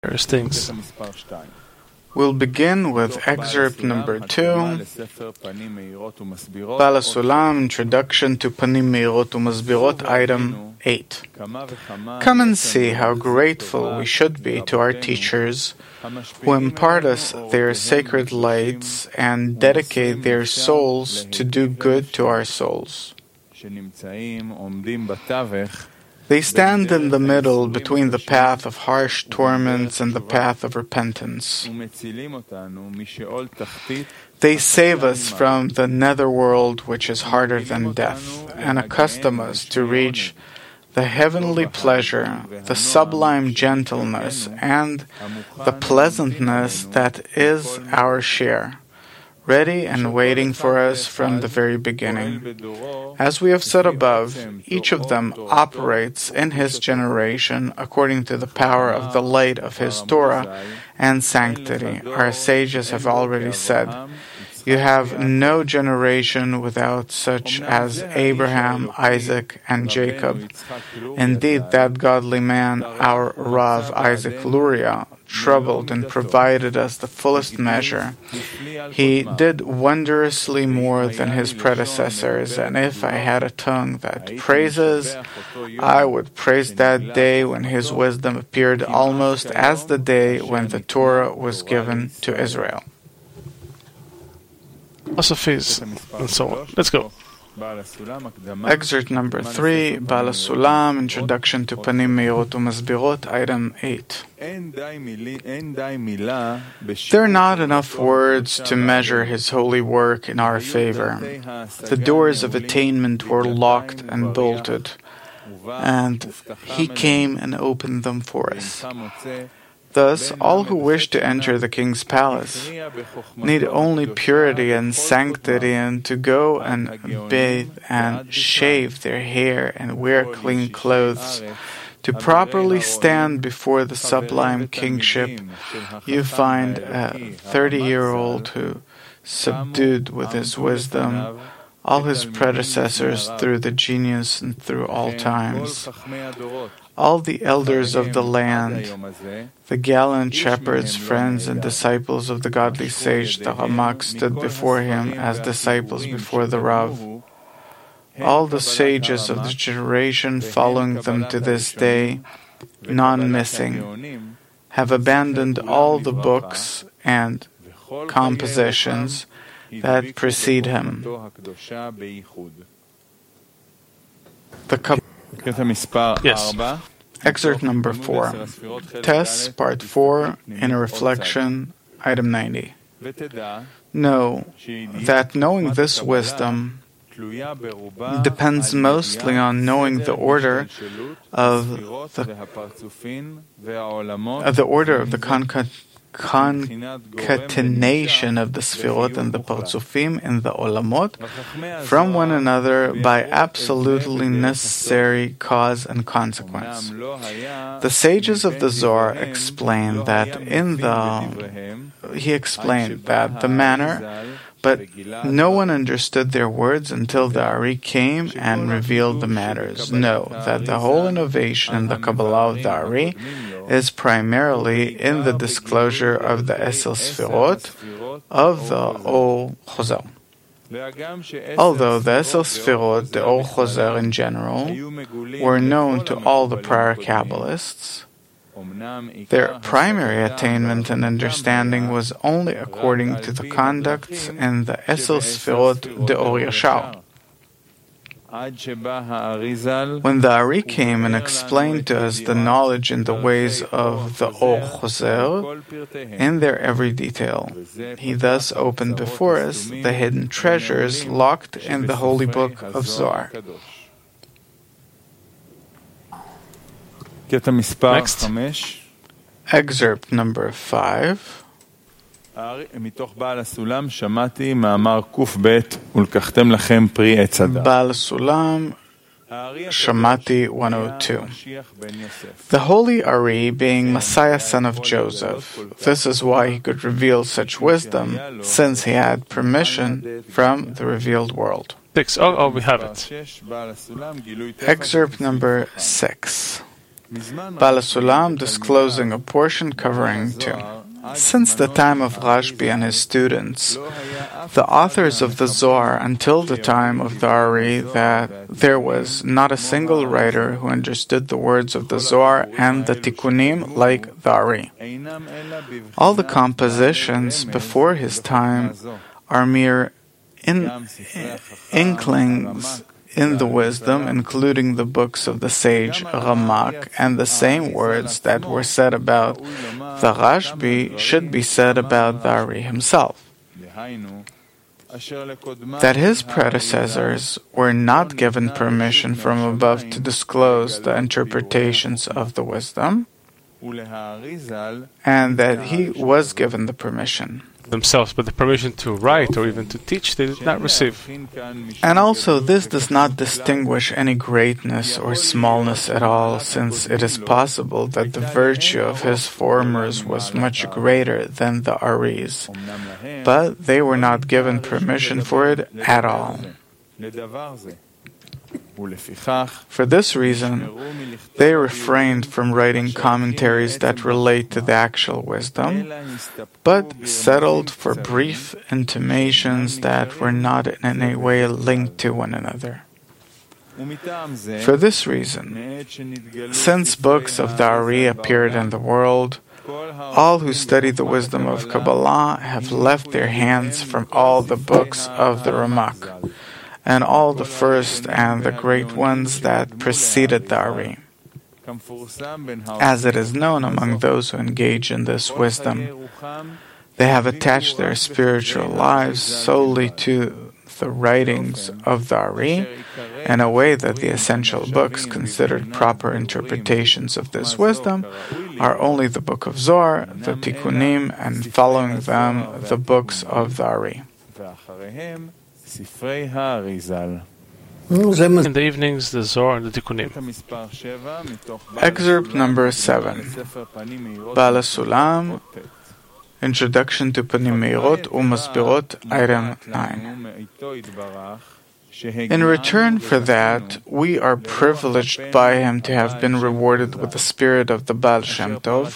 things. We'll begin with excerpt number 2, Baal HaSulam, Introduction to Panim Meirot U'Masbirot, item 8. Come and see how grateful we should be to our teachers who impart us their sacred lights and dedicate their souls to do good to our souls. They stand in the middle between the path of harsh torments and the path of repentance. They save us from the netherworld, which is harder than death, and accustom us to reach the heavenly pleasure, the sublime gentleness, and the pleasantness that is our share, ready and waiting for us from the very beginning. As we have said above, each of them operates in his generation according to the power of the light of his Torah and sanctity. Our sages have already said, "You have no generation without such as Abraham, Isaac, and Jacob." Indeed, that godly man, our Rav Isaac Luria, troubled and provided us the fullest measure. He did wondrously more than his predecessors, and if I had a tongue that praises, I would praise that day when his wisdom appeared almost as the day when the Torah was given to Israel. Philosophies, and so on. Let's go. Excerpt number 3, Baal HaSulam, Introduction to Panim Meirot U'Masbirot, item 8. There are not enough words to measure his holy work in our favor. The doors of attainment were locked and bolted, and he came and opened them for us. Thus, all who wish to enter the king's palace need only purity and sanctity, and to go and bathe and shave their hair and wear clean clothes. To properly stand before the sublime kingship, you find a 30-year-old who subdued with his wisdom all his predecessors through the genius and through all times. All the elders of the land, the gallant shepherds, friends, and disciples of the godly sage, the Ramak, stood before him as disciples before the Rav. All the sages of the generation following them to this day, none missing, have abandoned all the books and compositions that precede him. Yes. Excerpt number 4. Tess, part 4, Inner Reflection, item 90. Know that knowing this wisdom depends mostly on knowing the order of the concatenation of the Sfirot and the Partsufim in the Olamot from one another by absolutely necessary cause and consequence. The sages of the Zohar explain that the manner, but no one understood their words until the Ari came and revealed the matters. Know that the whole innovation in the Kabbalah of the Ari is primarily in the disclosure of the Esel Sfirot of the Or Chozer. Although the Esel Sfirot, the Or Chozer in general, were known to all the prior Kabbalists, their primary attainment and understanding was only according to the conducts in the Esel Sfirot de Or Yashar. When the Ari came and explained to us the knowledge in the ways of the Or Chozer in their every detail, he thus opened before us the hidden treasures locked in the holy book of Zohar. Next. Excerpt number 5. Baal HaSulam, Shamati 102. The holy Ari being Messiah son of Joseph, this is why he could reveal such wisdom, since he had permission from the revealed world. 6. Oh, we have it. Excerpt number 6. Baal HaSulam disclosing a portion covering 2. Since the time of Rashbi and his students, the authors of the Zohar until the time of the Ari, that there was not a single writer who understood the words of the Zohar and the Tikkunim like the Ari. All the compositions before his time are mere inklings in the wisdom, including the books of the sage Ramak, and the same words that were said about the Rashbi should be said about the Ari himself. That his predecessors were not given permission from above to disclose the interpretations of the wisdom, and that he was given the permission themselves, but the permission to write or even to teach they did not receive. And also this does not distinguish any greatness or smallness at all, since it is possible that the virtue of his formers was much greater than the Ari's, but they were not given permission for it at all. For this reason, they refrained from writing commentaries that relate to the actual wisdom, but settled for brief intimations that were not in any way linked to one another. For this reason, since books of the Ari appeared in the world, all who study the wisdom of Kabbalah have left their hands from all the books of the Ramak, and all the first and the great ones that preceded the Ari. As it is known among those who engage in this wisdom, they have attached their spiritual lives solely to the writings of the Ari, in a way that the essential books considered proper interpretations of this wisdom are only the book of Zohar, the Tikkunim, and following them, the books of the Ari. In the evenings, the Zohar and the Tikkunim. Excerpt number 7. Baal HaSulam, Introduction to Panim Meirot Umasbirot, item 9. In return for that, we are privileged by him to have been rewarded with the spirit of the Baal Shem Tov,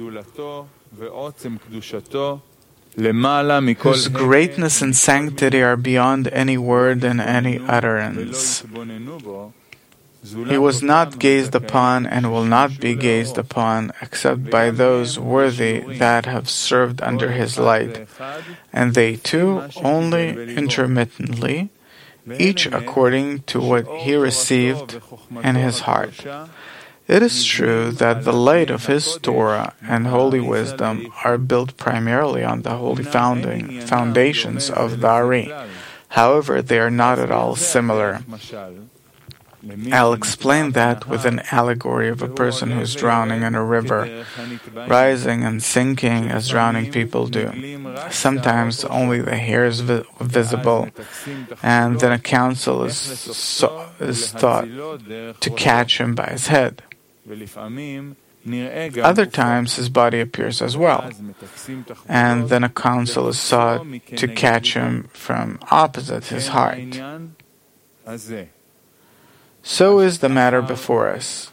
whose greatness and sanctity are beyond any word and any utterance. He was not gazed upon and will not be gazed upon except by those worthy that have served under his light, and they too only intermittently, each according to what he received in his heart. It is true that the light of his Torah and holy wisdom are built primarily on the holy foundations of the Ari. However, they are not at all similar. I'll explain that with an allegory of a person who is drowning in a river, rising and sinking as drowning people do. Sometimes only the hair is visible, and then a counsel is thought to catch him by his head. Other times his body appears as well, and then a counsel is sought to catch him from opposite his heart. So is the matter before us.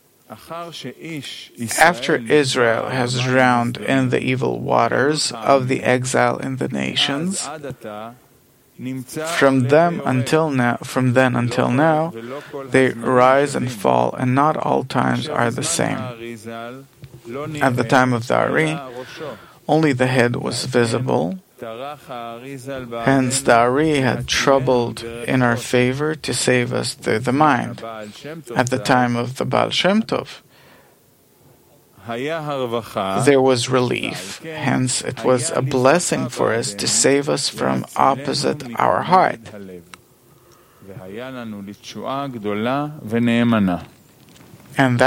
After Israel has drowned in the evil waters of the exile in the nations, from then until now, they rise and fall, and not all times are the same. At the time of the Ari, only the head was visible. Hence, the Ari had troubled in our favor to save us through the mind. At the time of the Baal Shem Tov, there was relief. Hence, it was a blessing for us to save us from opposite our heart. And that